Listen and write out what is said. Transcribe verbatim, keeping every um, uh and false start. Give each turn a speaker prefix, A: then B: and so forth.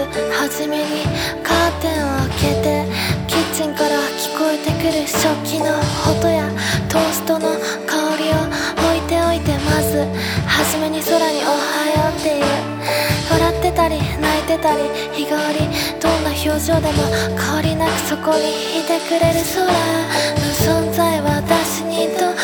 A: 初めにカーテンを開けて、キッチンから聞こえてくる食器の音やトーストの香りを置いておいて、まず初めに空におはようっていう。笑ってたり泣いてたり日替わり、どんな表情でも変わりなくそこにいてくれる空の存在は私にと